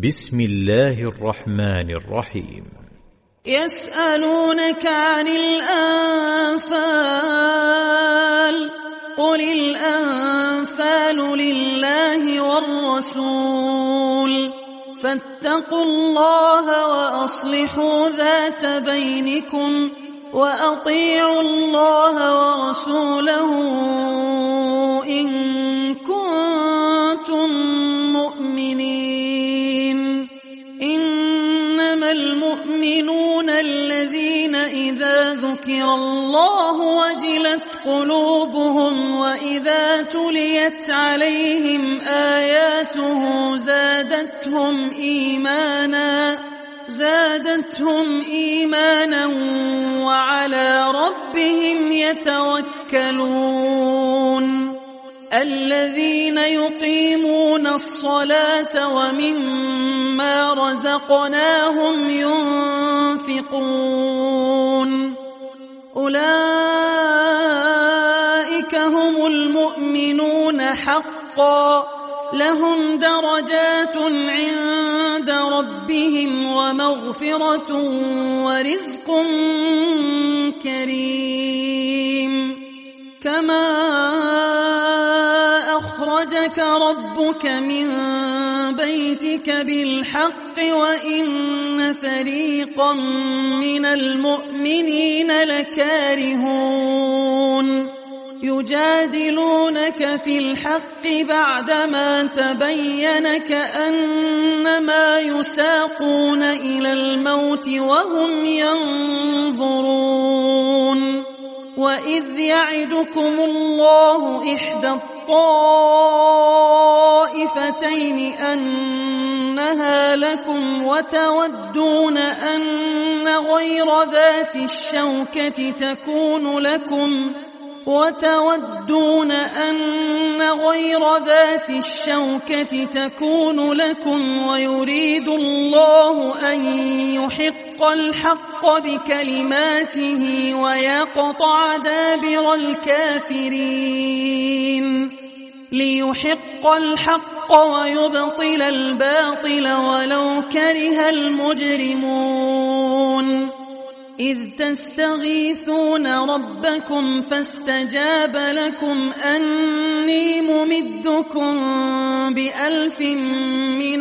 بسم الله الرحمن الرحيم. يسألونك عن الأنفال قل الأنفال لله والرسول فاتقوا الله وأصلحوا ذات بينكم وأطيعوا الله ورسوله إن كنتم مؤمنين. إنما المؤمنون الذين إذا ذكر الله وجلت قلوبهم وإذا تليت عليهم آياته زادتهم إيمانا وعلى ربهم يتوكلون. الذين يقيمون الصلاة ومما رزقناهم ينفقون أولئك هم المؤمنون حقا لهم درجات عند ربهم ومغفرة ورزق كريم. كما أخرجك ربك من بيتك بالحق وإن فريقا من المؤمنين لكارهون يجادلونك في الحق بعدما تبين كأنما يساقون إلى الموت وهم ينظرون. وإذ يعدكم الله إحدى الطائفتين أنها لكم وتودون أن غير ذات الشوكة تكون لكم ويريد الله أن يحق الحق بكلماته ويقطع دابر الكافرين ليحق الحق ويبطل الباطل ولو كره المجرمون. إذ تستغيثون ربكم فاستجاب لكم أني ممدكم ب1000 من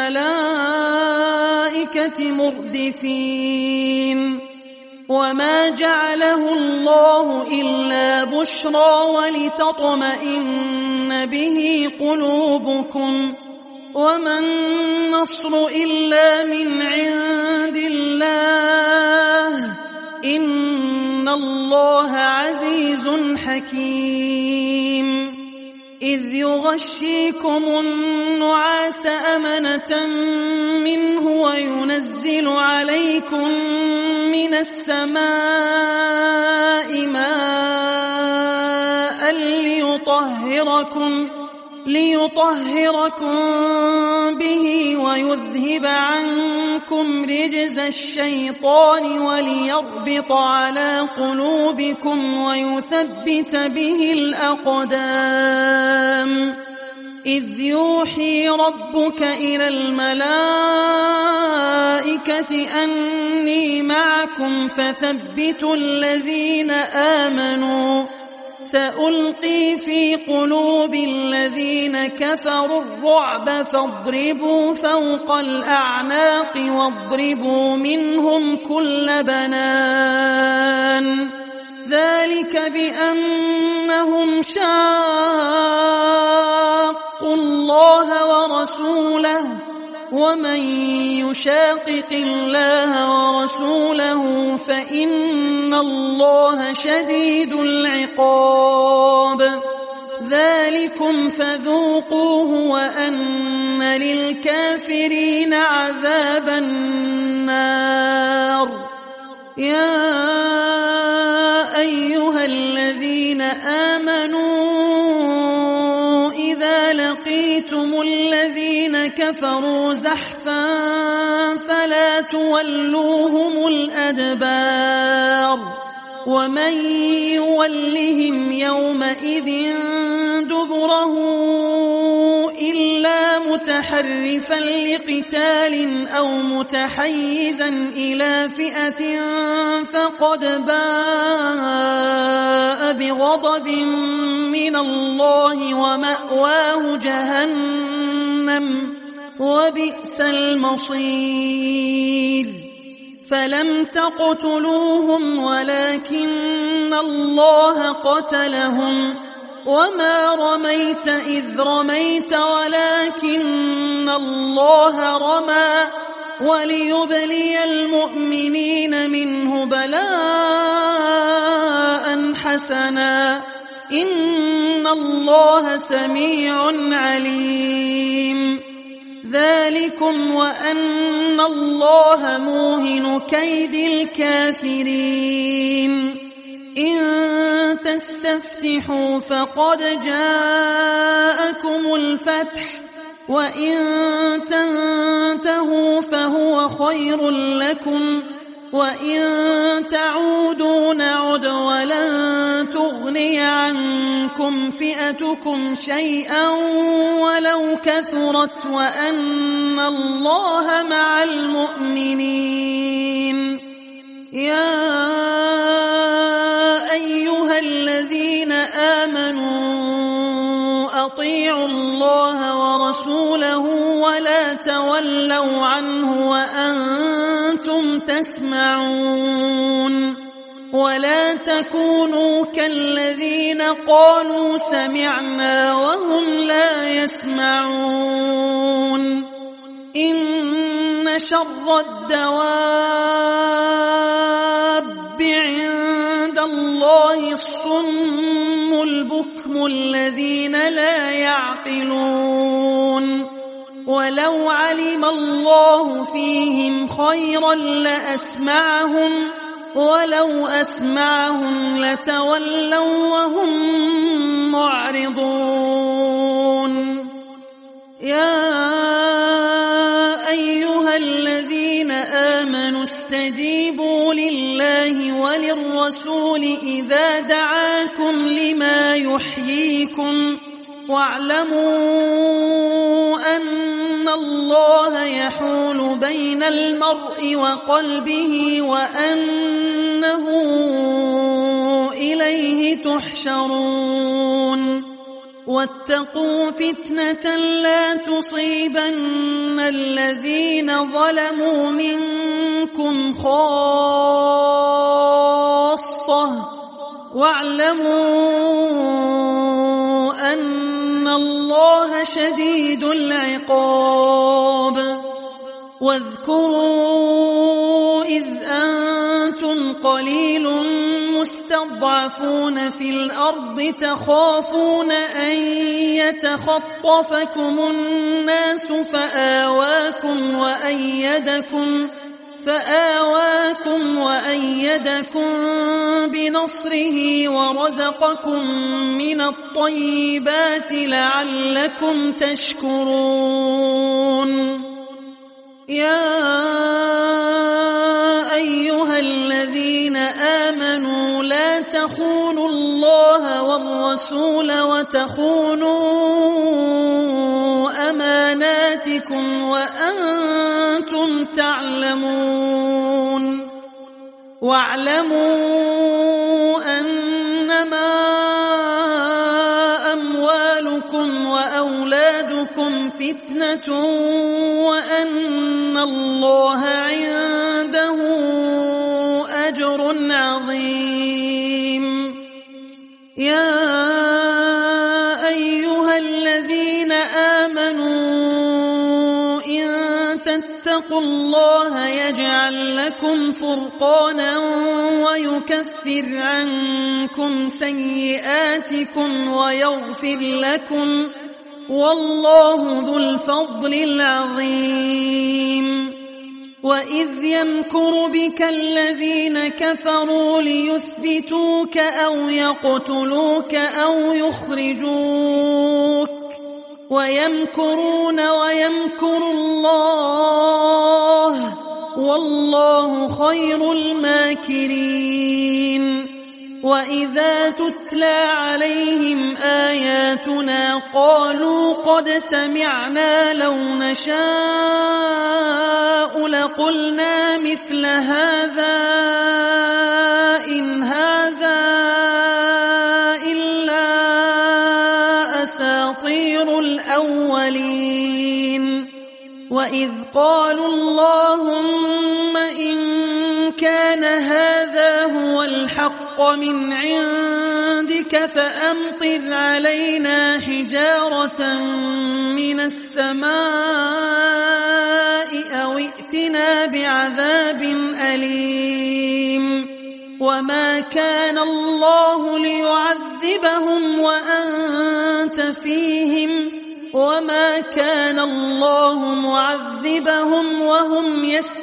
الملائكة مردفين. وما جعله الله إلا بشرى ولتطمئن به قلوبكم وما النصر إلا من عند الله إن الله عزيز حكيم. إذ يغشيكم النعاس أمنة منه وينزل عليكم من السماء ماء ليطهركم به ويذهب عنكم رجز الشيطان وليربط على قلوبكم ويثبت به الأقدام. إذ يوحي ربك إلى الملائكة أني معكم فثبتوا الذين آمنوا سألقي في قلوب الذين كفروا الرعب فاضربوا فوق الأعناق واضربوا منهم كل بنان. ذلك بأنهم شاقوا الله ورسوله ومن يشاقق الله ورسوله فإن الله شديد العقاب. ذلكم فذوقوه وأن للكافرين عذاب النار. يا أيها الذين آمنوا إذا لقيتم الذين كفروا زحفا فلا تولوهم الأدبار ومن يولهم يومئذ دبره إلا متحرفا لقتال أو متحيزا إلى فئة فقد باء بغضب من الله ومأواه جهنم وبئس المصير فلم تقتلوهم ولكن الله قتلهم وما رميت إذ رميت ولكن الله رمى وليبلي المؤمنين منه بلاء حسنا إن الله سميع عليم ذلكم وأن الله موهن كيد الكافرين إن تستفتحوا فقد جاءكم الفتح وإن تنتهوا فهو خير لكم وإن تعودوا نعد ولن تغني عنكم فئتكم شيئا ولو كثرت وأن الله مع المؤمنين يا أيها الذين آمنوا أطيعوا الله ورسوله ولا تولوا عنه وأنتم تسمعون ولا تكونوا كالذين قالوا سمعنا وهم لا يسمعون إن شر الدواب عند الله الصم البكم الذين لا يعقلون ولو علم الله فيهم خيرا لأسمعهم ولو أسمعهم لتولوا وهم معرضون يا أيها الذين آمنوا استجيبوا لله وللرسول إذا دعاكم لما يحييكم واعلموا أن الله يحول بين المرء وقلبه وأنه إليه تحشرون واتقوا فتنة لا تصيبن الذين ظلموا منكم خاصة واعلموا أن الله شديد العقاب واذكروا إذ أنتم قليل مستضعفون في الأرض تخافون أن يتخطفكم الناس فآواكم وأيدكم بنصره ورزقكم من الطيبات لعلكم تشكرون يا أيها الذين آمنوا لا تخونوا الله والرسول وتخونوا أماناتكم وأنتم تعلمون واعلموا أنما أموالكم وأولادكم فتنة وأن الله عنده أجر عظيم يا أيها الذين آمنوا إن تتقوا الله يجعل لكم فرقانا ويكفر عنكم سيئاتكم ويغفر لكم والله ذو الفضل العظيم وإذ يمكر بك الذين كفروا ليثبتوك أو يقتلوك أو يخرجوك ويمكرون ويمكر الله والله خير الماكرين وإذا تتلى عليهم آياتنا قالوا قد سمعنا لو نشاء لقلنا مثل هذا إن هذا إلا أساطير الأولين وإذ قالوا اللهم إن كان هذا هو الحق من عندك فأمطر علينا حجارة من السماء أو ائتنا بعذاب أليم وما كان الله ليعذبهم وأنت فيهم وما كان الله معذبهم وهم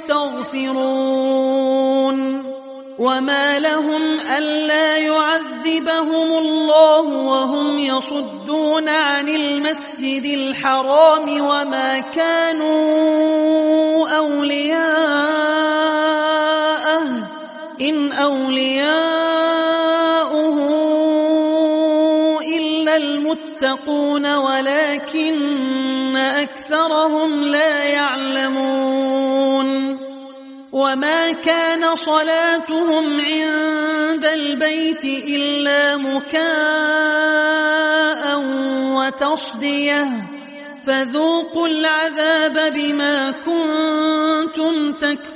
يستغفرون وما لهم ألا يعذبهم الله وهم يصدون عن المسجد الحرام وما كانوا أولياءه إن أولياؤه إلا المتقون ولكن أكثرهم لا يعلمون وما كان صلاتهم عند البيت إلا مكاء وتصدية فذوقوا العذاب بما كنتم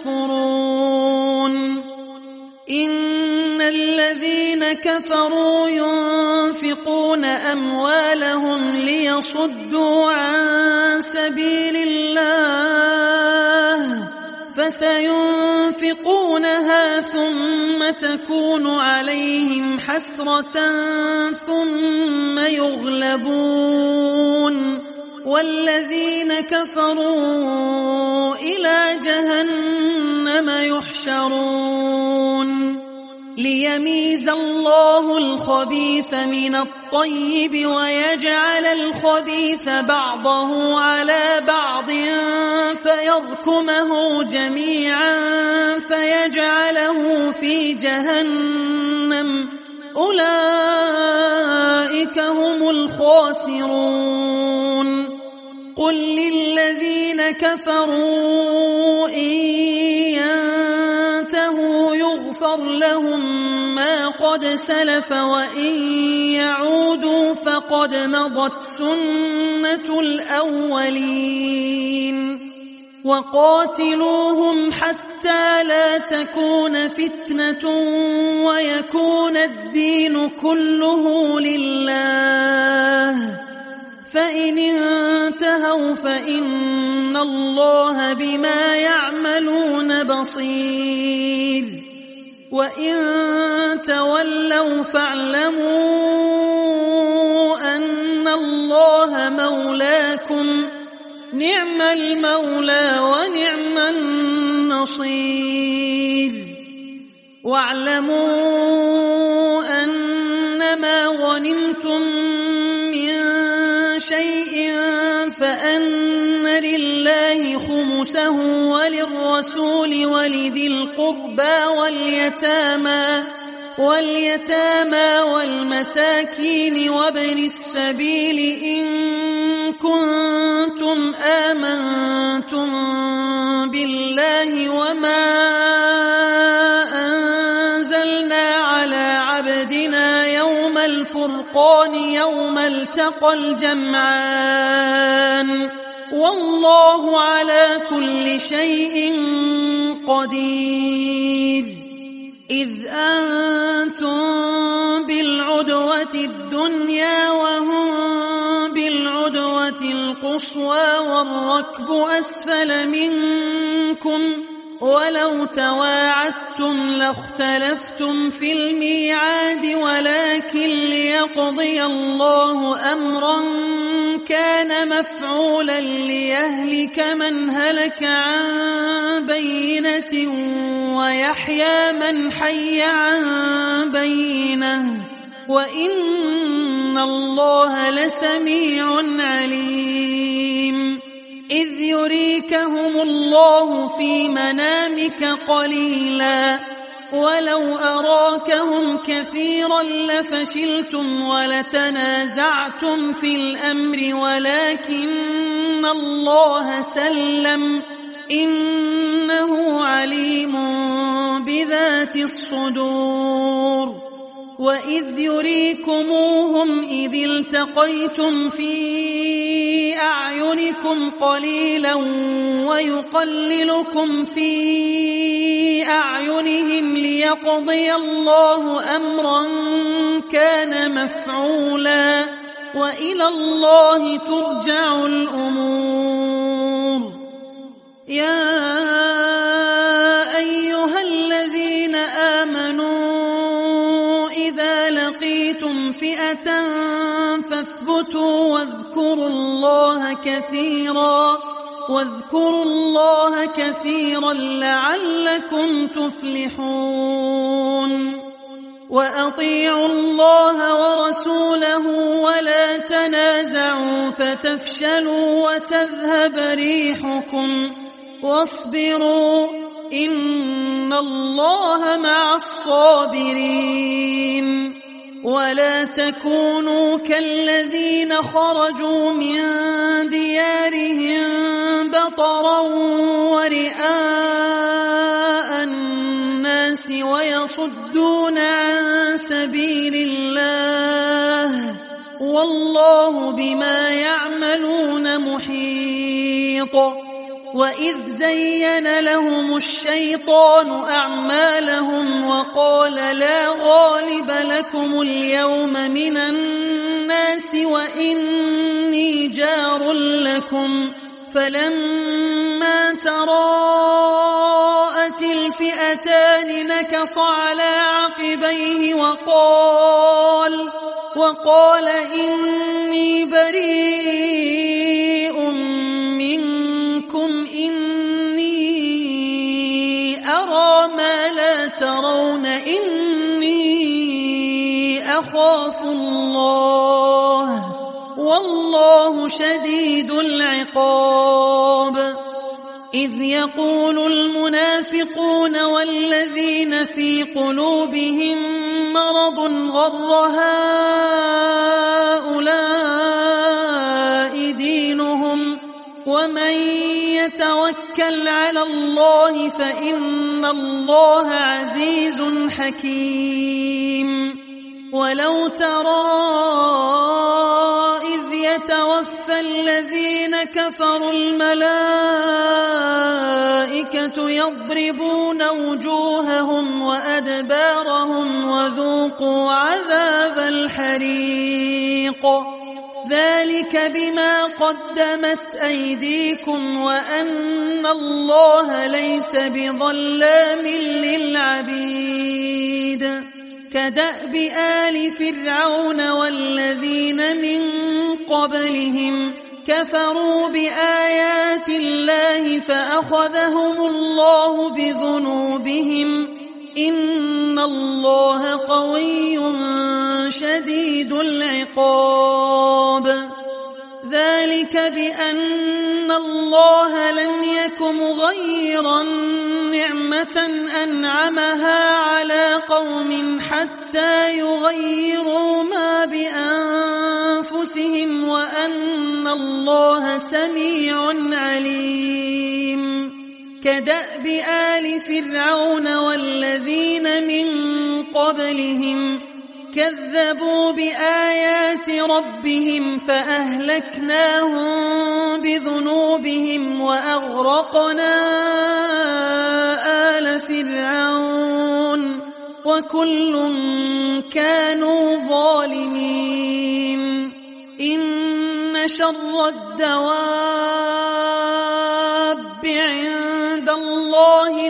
تكفرون إن الذين كفروا ينفقون أموالهم ليصدوا عن سبيل الله فسينفقونها ثم تكون عليهم حسرة ثم يغلبون والذين كفروا إلى جهنم يحشرون ليميز الله الخبيث من الطيب ويجعل الخبيث بعضه على بعض فيركمه جميعا فيجعله في جهنم أولئك هم الخاسرون قل للذين كفروا إن ينتهوا يغفر لهم ما قد سلف وإن يعودوا فقد مضت سنة الأولين وقاتلوهم حتى لا تكون فتنة ويكون الدين كله لله فإن انتهوا فإن الله بما يعملون بصير وإن تولوا فاعلموا أن الله مولاكم نعم المولى ونعم النصير واعلموا أنما غنمتم من شيء فأن لله خمسه وللرسول ولذي القربى واليتامى والمساكين وابن السبيل إن كنتم آمنتم بالله وما أنزلنا على عبدنا يوم الفرقان يوم التقى الجمعان والله على كل شيء قدير إذ أنتم بالعدوة الدنيا وهم بالعدوة القصوى والركب أسفل منكم ولو تواعدتم لاختلفتم في الميعاد ولكن ليقضي الله أمرا كان مفعولا ليهلك من هلك عن بينة ويحيى من حي عن بينة وإن الله لسميع عليم إذ يريكهم الله في منامك قليلا ولو أراكهم كثيرا لفشلتم ولتنازعتم في الأمر ولكن الله سلم إنه عليم بذات الصدور وإذ يريكموهم إذ التقيتم في أعينكم قليلا ويقللكم في أعينهم ليقضي الله أمرا كان مفعولا وإلى الله ترجع الأمور. يا أيها الذين آمنوا إذا لقيتم فئة فاثبتوا واذكروا الله كثيرا لعلكم تفلحون. وأطيعوا الله ورسوله ولا تنازعوا فتفشلوا وتذهب ريحكم واصبروا إن الله مع الصابرين. ولا تكونوا كالذين خرجوا من ديارهم بطرا ورئاء الناس ويصدون عن سبيل الله والله بما يعملون محيط. وإذ زين لهم الشيطان أعمالهم وقال لا غالب لكم اليوم من الناس وإني جار لكم فلما تراءت الفئتان نكص على عقبيه وقال إني بريء منكم إني أرى ما لا ترون إني أخاف الله والله شديد العقاب. إذ يقول المنافقون والذين في قلوبهم مرض غر هؤلاء دينهم ومن يتوكل على الله فإن الله عزيز حكيم. ولو ترى إذ يتوفى الذين كفروا الملائكة يضربون وجوههم وأدبارهم وذوقوا عذاب الحريق ذلك بما قدمت أيديكم وأن الله ليس بظلام للعبيد. كدأب آل فرعون والذين من قبلهم كفروا بآيات الله فأخذهم الله بذنوبهم إن الله قوي شديد العقاب. ذلك بأن الله لم يك مغيرا نعمة أنعمها على قوم حتى يغيروا ما بأنفسهم وأن الله سميع عليم. كدأب آل فرعون والذين من قبلهم كذبوا بآيات ربهم فأهلكناهم بذنوبهم وأغرقنا آل فرعون وكل كانوا ظالمين. إن شر الدواب عند الله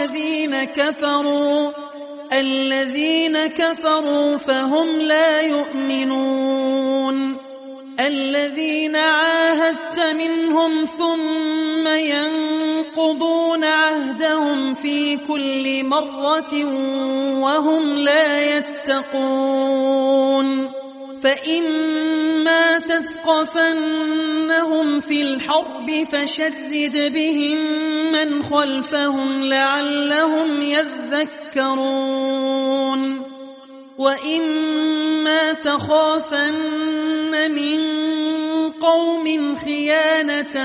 الذين كفروا فهم لا يؤمنون. الذين عاهدت منهم ثم ينقضون عهدهم في كل مرة وهم لا يتقون فإما تثقفنهم في الحرب فشرد بهم من خلفهم لعلهم يذكرون وإما تخافن من قوم خيانة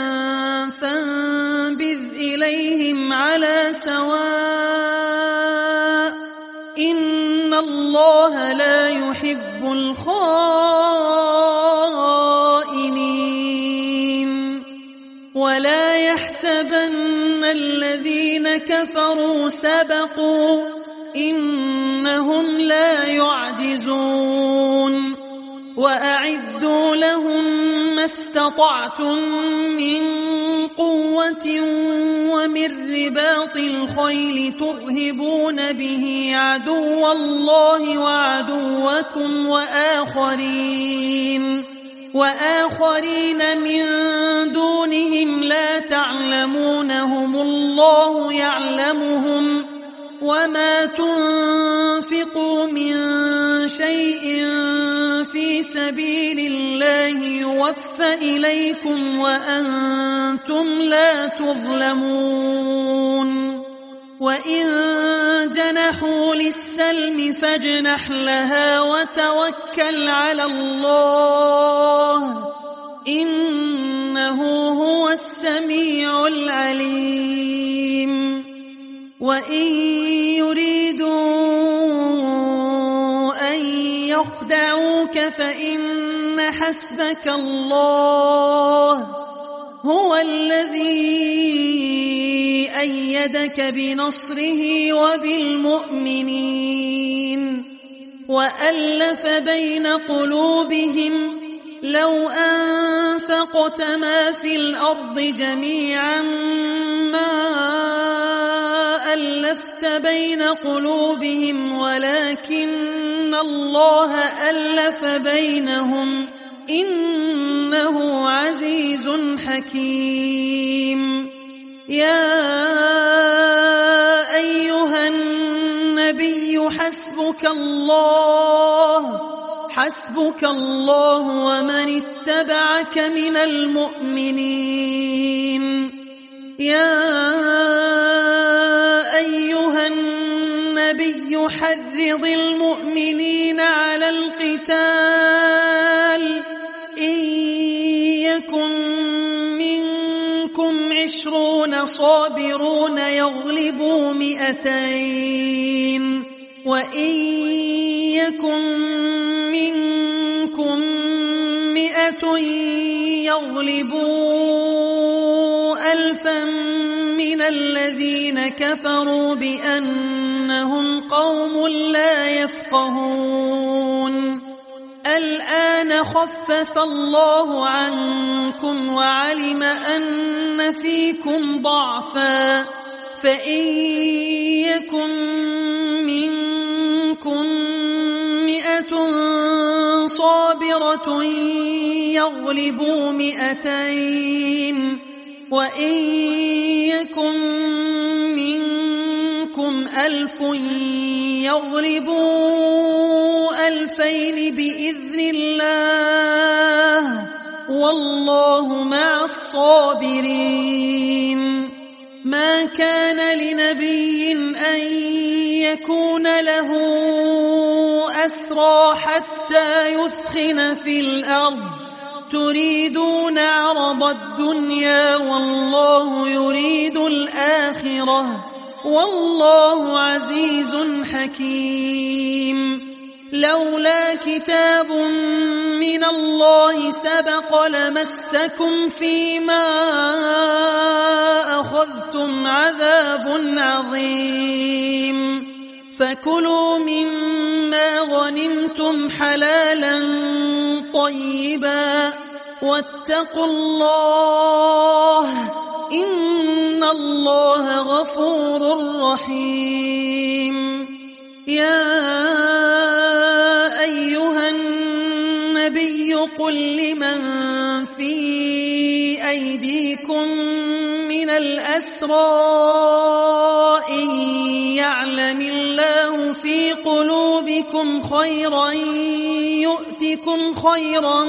فانبذ إليهم على سواء إن الله لا يحب الخائنين ولا يحسبن الذين كفروا سبقوا إنهم لا يعجزون وأعدوا لهم ما استطعتم من قوة ومن رباط الخيل ترهبون به عدو الله وعدوكم وآخرين من دونهم لا تعلمونهم الله يعلمهم وما تنفقوا من شيء في سبيل الله يوفى إليكم وأنتم لا تظلمون وإن جنحوا للسلم فاجنح لها وتوكل على الله إنه هو السميع العليم وإن يريدوا أن يخدعوك فإن حسبك الله هو الذي أيدك بنصره وبالمؤمنين وألف بين قلوبهم لو أنفقت ما في الأرض جميعا ما ألفت بين قلوبهم ولكن الله ألف بينهم إنه عزيز حكيم يا أيها النبي حسبك الله ومن اتبعك من المؤمنين يا أيها النبي حرض المؤمنين على القتال إن يكن منكم 20 صابرون يغلبوا 200 وإن يكن منكم 100 يغلبوا 1000 من الذين كفروا بأنهم قوم لا يفقهون الآن خفف الله عنكم وعلم أن فيكم ضعفا فإن يكن منكم 100 صابرة يغلبوا 200 وإن يكن منكم 1000 يغلبوا 2000 بإذن الله والله مع الصابرين ما كان لنبي أن يكون له أسرى حتى يثخن في الأرض تريدون عرض الدنيا والله يريد الآخرة والله عزيز حكيم لولا كتاب من الله سبق لمسكم فيما أخذتم عذاب عظيم فكلوا مما غنمتم حلالا طيبا واتقوا الله إن الله غفور رحيم يا أيها النبي قل لمن في أيديكم من الأسرى إن يعلم الله في قلوبكم خيرا يؤتكم خيرا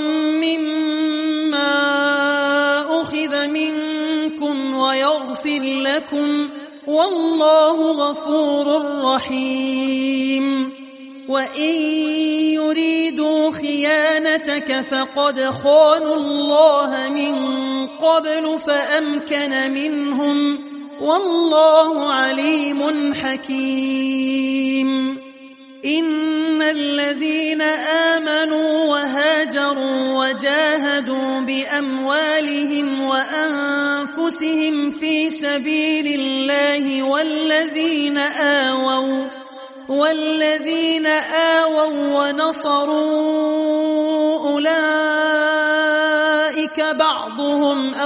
مما أخذ منكم ويغفر لكم والله غفور رحيم وإن يريدوا خيانتك فقد خانوا الله من قبل فأمكن منهم والله عليم حكيم إن الذين آمنوا وهاجروا وجاهدوا بأموالهم وأنفسهم في سبيل الله والذين آووا ونصروا أولئك بعضهم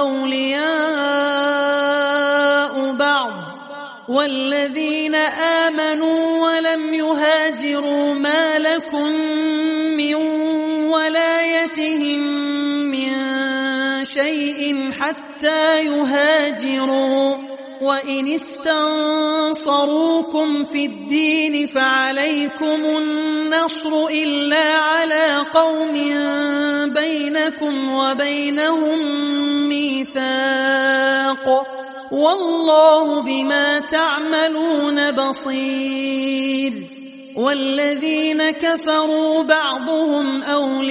أولياء بعض والذين آمنوا ولم يهاجروا ما لكم من ولايتهم من شيء حتى يهاجروا وإن استنصروكم في الدين فعليكم النصر إلا على قوم بينكم وبينهم ميثاق والله بما تعملون بصير والذين كفروا بعضهم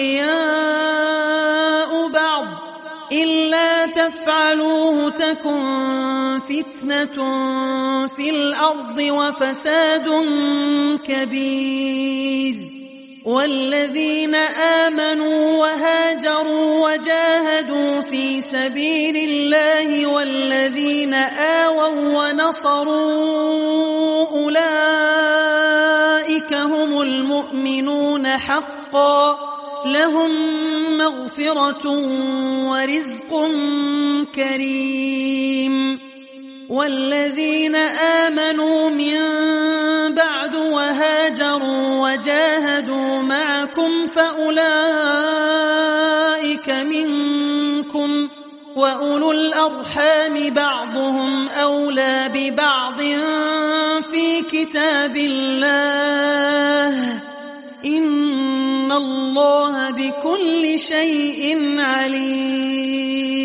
أولياء بعض إلا تفعلوه تكن فتنة في الأرض وفساد كبير والذين آمنوا وهاجروا وجاهدوا في سبيل الله والذين آووا ونصروا أولئك هم المؤمنون حقا لهم مغفرة ورزق كريم والذين آمنوا من بعد وهاجروا وجاهدوا معكم فأولئك منكم وأولو الأرحام بعضهم أولى ببعض في كتاب الله إن الله بكل شيء عليم